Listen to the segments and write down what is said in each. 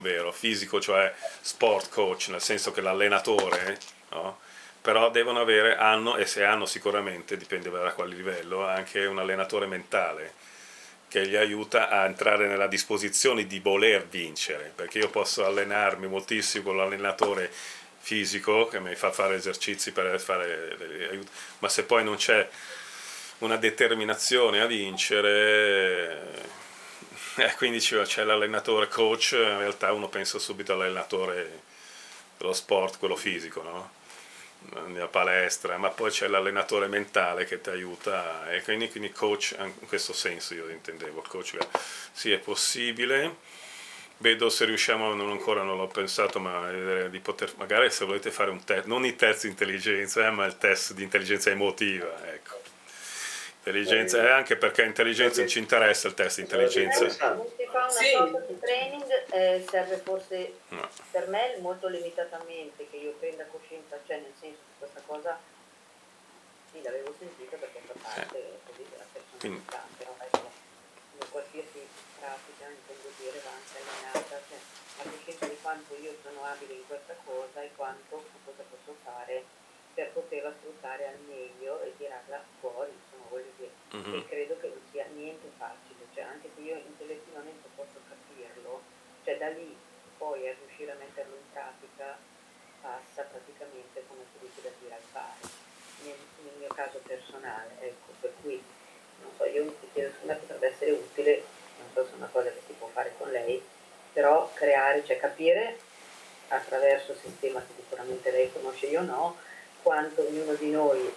vero, fisico, cioè sport coach, nel senso che l'allenatore, no? Però devono avere, hanno, e se hanno sicuramente, dipende da quale livello, anche un allenatore mentale che gli aiuta a entrare nella disposizione di voler vincere, perché io posso allenarmi moltissimo con l'allenatore fisico che mi fa fare esercizi per fare ma se poi non c'è una determinazione a vincere, quindi c'è l'allenatore coach, in realtà uno pensa subito all'allenatore dello sport, quello fisico, no? Nella palestra, ma poi c'è l'allenatore mentale che ti aiuta, e quindi coach in questo senso io intendevo, coach, sì, è possibile. Vedo se riusciamo, ancora non l'ho pensato, ma di poter, magari se volete fare un test, non i test di intelligenza, ma il test di intelligenza emotiva, ecco. Intelligenza, anche perché intelligenza non ci interessa il test di intelligenza. Si fa una sorta di training, serve forse No. per me molto limitatamente che io prenda coscienza, cioè nel senso che questa cosa sì, l'avevo sentita perché fa parte così della personalità, però adesso in qualsiasi pratica, intendo dire, va anche allenata, cioè la coscienza di quanto io sono abile in questa cosa e quanto cosa posso fare per poterla sfruttare al meglio e tirarla fuori, insomma, voglio dire. E credo che non sia niente facile, cioè anche se io intellettivamente posso capirlo, cioè da lì poi a riuscire a metterlo in pratica passa praticamente, come si dice, da dire al fare. Nel mio caso personale, ecco, per cui non so, io mi chiedo se me potrebbe essere utile, non so se è una cosa che si può fare con lei, però creare, cioè capire attraverso il sistema che sicuramente lei conosce, io no, quanto ognuno di noi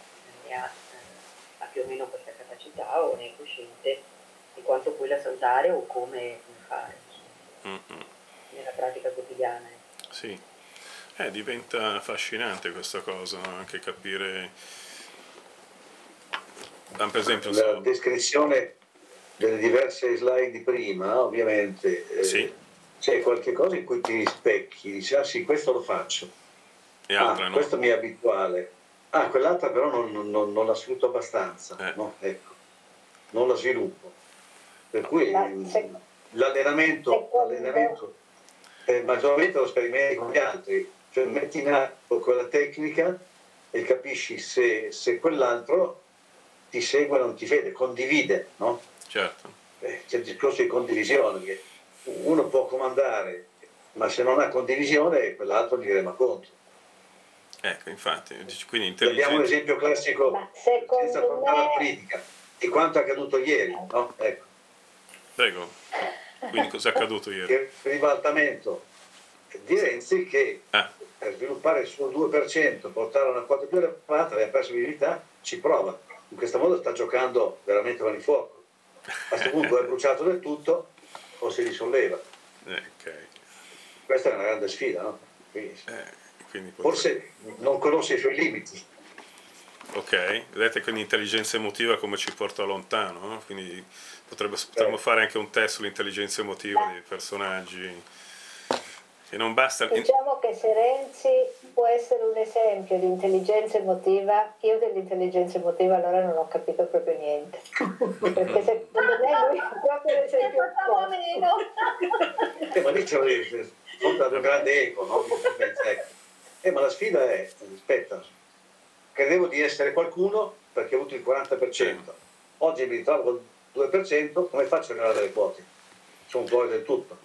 ha più o meno questa capacità o ne è cosciente di quanto poi la sa usare o come fare nella pratica quotidiana. Sì, diventa affascinante questa cosa, no? Anche capire, per esempio, la descrizione delle diverse slide di prima, ovviamente, sì, c'è qualche cosa in cui ti rispecchi, dici, ah sì, questo lo faccio, e altre no. questo mi è abituale, quell'altra però non la sfrutto abbastanza, no? Ecco, non la sviluppo. Per cui l'allenamento maggiormente lo sperimenti con gli altri, cioè metti in atto quella tecnica e capisci se quell'altro ti segue o non ti vede, condivide, no? Certo. C'è il discorso di condivisione, che uno può comandare, ma se non ha condivisione quell'altro gli rema contro. Ecco, infatti, quindi intelligenza. Abbiamo un esempio classico, senza portare alla politica, di quanto è accaduto ieri, no? Ecco. Prego, quindi cosa è accaduto ieri? Il ribaltamento di Renzi che per sviluppare il suo 2%, portare una quota più elevata, aveva perso visibilità, ci prova. In questo modo sta giocando veramente con il fuoco. A questo punto è bruciato del tutto o si risolleva. Okay. Questa è una grande sfida, no? Quindi forse non conosce i suoi limiti. Ok, vedete, quindi intelligenza emotiva come ci porta lontano, no? Quindi potremmo fare anche un test sull'intelligenza emotiva dei personaggi. E non basta. Diciamo che se Renzi può essere un esempio di intelligenza emotiva, io dell'intelligenza emotiva allora non ho capito proprio niente. Perché secondo me lui è proprio l'esempio opposto. Ma lì c'è un grande eco, no? Ma la sfida è, aspetta, credevo di essere qualcuno perché ho avuto il 40%. Oggi mi ritrovo al 2%, come faccio a arrivare alle quote? Sono fuori del tutto.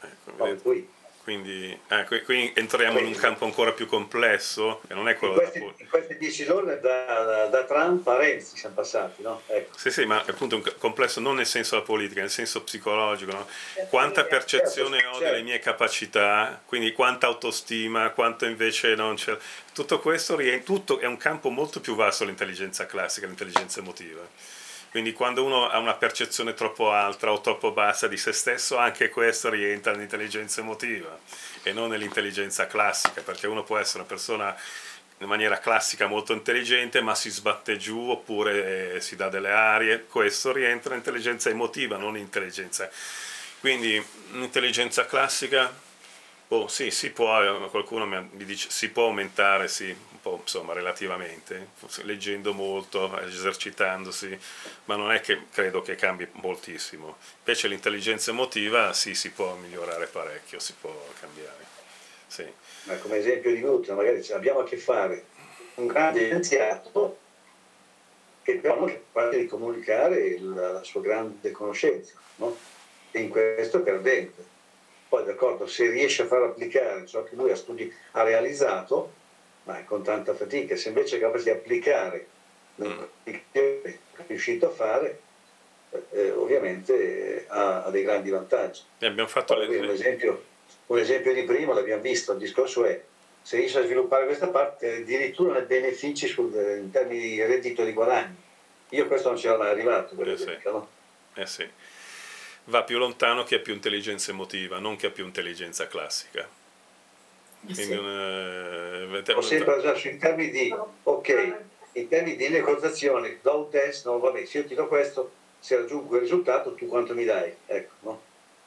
Quindi entriamo in un campo ancora più complesso, che non è quello in questi 10 giorni da Trump a Renzi siamo passati, no? Ecco. Sì, ma appunto è un complesso non nel senso della politica, nel senso psicologico, no? Quanta percezione ho delle mie capacità, quindi quanta autostima, quanto invece non c'è. Tutto questo tutto è un campo molto più vasto l'intelligenza classica, l'intelligenza emotiva. Quindi quando uno ha una percezione troppo alta o troppo bassa di se stesso, anche questo rientra nell'intelligenza emotiva e non nell'intelligenza classica, perché uno può essere una persona in maniera classica molto intelligente ma si sbatte giù oppure si dà delle arie, questo rientra nell'intelligenza emotiva, non intelligenza. Quindi l'intelligenza classica Oh, sì, si può, qualcuno mi dice si può aumentare, sì, un po', insomma, relativamente, leggendo molto, esercitandosi, ma non è che credo che cambi moltissimo. Invece l'intelligenza emotiva, sì, si può migliorare parecchio, si può cambiare. Sì. Ma come esempio di Newton, magari abbiamo a che fare con un grande scienziato che però non è capace di comunicare la sua grande conoscenza, no? E in questo è perdente. Poi d'accordo, se riesce a far applicare ciò che lui ha realizzato, ma con tanta fatica, se invece è capace di applicare quello che è riuscito a fare, ovviamente ha dei grandi vantaggi. Abbiamo fatto un esempio di prima l'abbiamo visto, il discorso è se riesce a sviluppare questa parte addirittura ne benefici in termini di reddito di guadagno. Io questo non c'era mai arrivato, per esempio, no? Sì. Va più lontano chi ha più intelligenza emotiva, non chi ha più intelligenza classica. Quindi, ho sempre ragione sui termini di ok, in termini di negoziazione, do un test, no, vabbè, se io ti do questo, se raggiungo quel risultato, tu quanto mi dai? Ecco, no?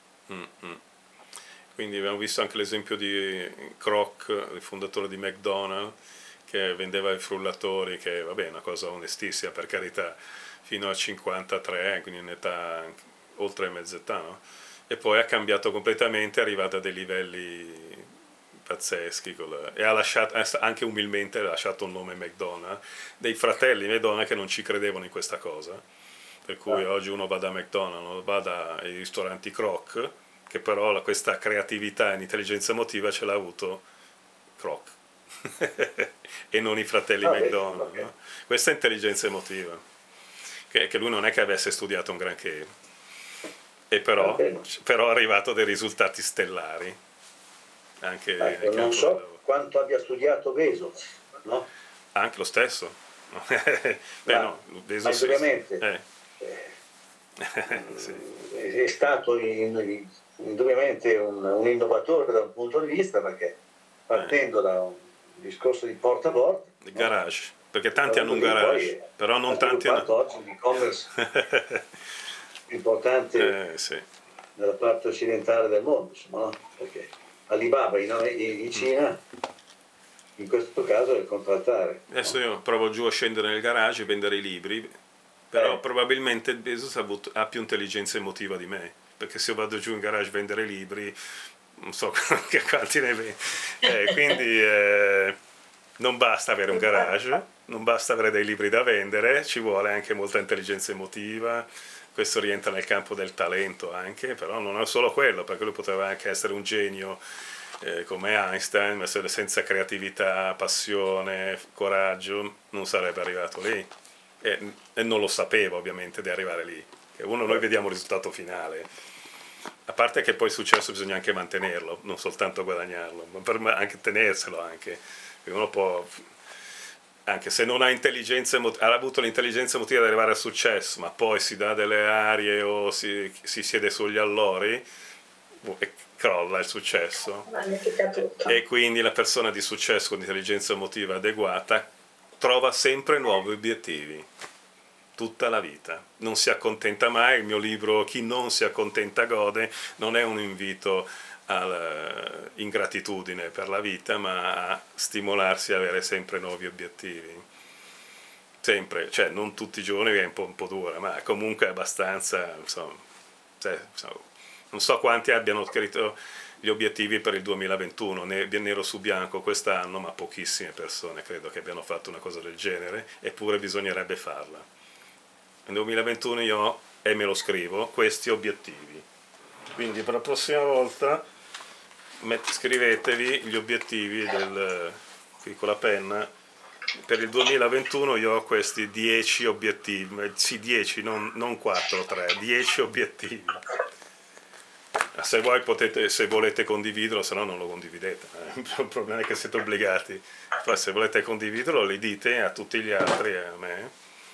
Quindi abbiamo visto anche l'esempio di Kroc, il fondatore di McDonald's, che vendeva i frullatori, che vabbè è una cosa onestissima per carità, fino a 53, quindi in età oltre mezza età, no? E poi ha cambiato completamente, è arrivato a dei livelli pazzeschi e ha lasciato, anche umilmente ha lasciato il nome McDonald's, dei fratelli McDonald's che non ci credevano in questa cosa, per cui oggi uno va da McDonald's, va ai ristoranti Kroc, che però questa creatività e intelligenza emotiva ce l'ha avuto Kroc e non i fratelli McDonald's, no? Questa è intelligenza emotiva, che lui non è che avesse studiato un granché, e però è arrivato a dei risultati stellari. Anche non so quanto abbia studiato Bezos, no? Anche lo stesso. Bezos indubbiamente sì. È stato indubbiamente un innovatore da un punto di vista, perché partendo da un discorso di porta a porta, il garage, perché tanti hanno un garage, però non tanti hanno oggi l'e-commerce più importante nella parte occidentale del mondo, insomma, no? Perché Alibaba in Cina in questo caso è contrattare. Adesso io provo giù a scendere nel garage e vendere i libri, però probabilmente Bezos ha più intelligenza emotiva di me, perché se io vado giù in garage a vendere libri non so quanti ne vendo, quindi non basta avere un garage, non basta avere dei libri da vendere, ci vuole anche molta intelligenza emotiva. Questo rientra nel campo del talento anche, però non è solo quello, perché lui poteva anche essere un genio come Einstein, ma senza creatività, passione, coraggio non sarebbe arrivato lì, e non lo sapeva ovviamente di arrivare lì. Noi vediamo il risultato finale, a parte che poi il successo bisogna anche mantenerlo, non soltanto guadagnarlo, ma anche tenerselo anche. Uno può, anche se non ha intelligenza ha avuto l'intelligenza emotiva di arrivare al successo, ma poi si dà delle arie o si siede sugli allori e crolla il successo. E quindi la persona di successo con intelligenza emotiva adeguata trova sempre nuovi obiettivi, tutta la vita, non si accontenta mai. Il mio libro Chi non si accontenta gode non è un invito all'ingratitudine per la vita, ma a stimolarsi a avere sempre nuovi obiettivi, sempre, cioè non tutti i giorni, è un po' dura, ma comunque abbastanza, insomma, non so quanti abbiano scritto gli obiettivi per il 2021 nero su bianco quest'anno, ma pochissime persone credo che abbiano fatto una cosa del genere, eppure bisognerebbe farla. Nel 2021 io me lo scrivo questi obiettivi, quindi per la prossima volta scrivetevi gli obiettivi qui con la penna. Per il 2021 io ho questi 10 obiettivi, sì 10, non 4, 3, 10 obiettivi. Se voi se volete condividerlo, se no non lo condividete, il problema è che siete obbligati. Poi se volete condividerlo li dite a tutti gli altri e a me,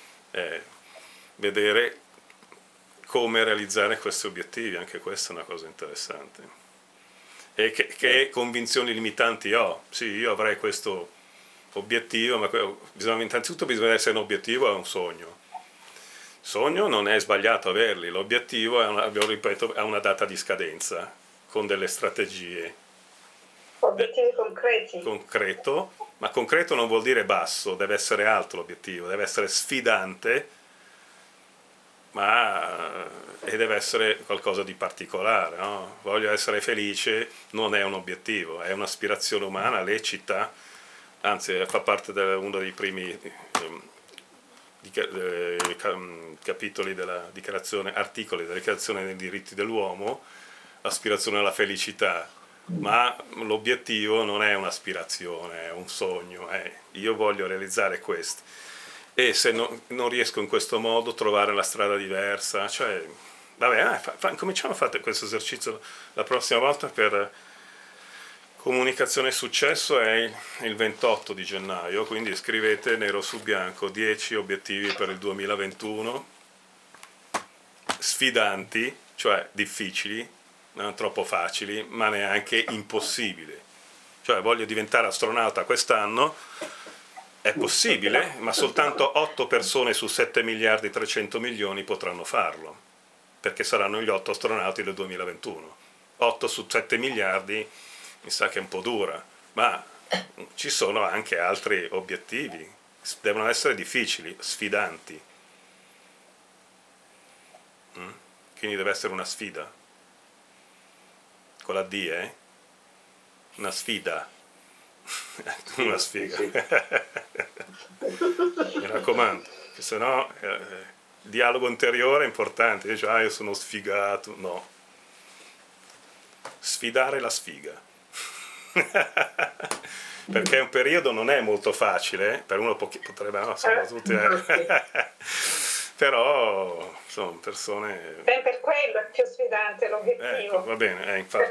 vedere come realizzare questi obiettivi, anche questa è una cosa interessante. E che convinzioni limitanti ho? Sì, io avrei questo obiettivo, ma innanzitutto bisogna essere un obiettivo e un sogno. Il sogno non è sbagliato averli, l'obiettivo è, ripeto, ha una data di scadenza, con delle strategie. Obiettivi concreti. Concreto, ma concreto non vuol dire basso, deve essere alto l'obiettivo, deve essere sfidante, e deve essere qualcosa di particolare, no? Voglio essere felice non è un obiettivo, è un'aspirazione umana, lecita, anzi fa parte di uno dei primi capitoli della dichiarazione, articoli della dichiarazione dei diritti dell'uomo, l'aspirazione alla felicità, ma l'obiettivo non è un'aspirazione, è un sogno, io voglio realizzare questo. E se non riesco in questo modo trovare la strada diversa, cioè, vabbè, cominciamo a fare questo esercizio la prossima volta per comunicazione e successo, è il 28 di gennaio, quindi scrivete nero su bianco 10 obiettivi per il 2021, sfidanti, cioè difficili, non troppo facili, ma neanche impossibili. Cioè voglio diventare astronauta quest'anno, è possibile, ma soltanto 8 persone su 7 miliardi e 300 milioni potranno farlo, perché saranno gli 8 astronauti del 2021. 8 su 7 miliardi mi sa che è un po' dura, ma ci sono anche altri obiettivi, devono essere difficili, sfidanti. Quindi deve essere una sfida. Con la D, Una sfida. Una sfiga. Sì. Mi raccomando, che se no dialogo interiore è importante, dice io sono sfigato, no. Sfidare la sfiga. Perché un periodo non è molto facile, per uno potrebbe, no, sono tutti, però sono persone... Per quello è più sfidante l'obiettivo. Va bene, infatti.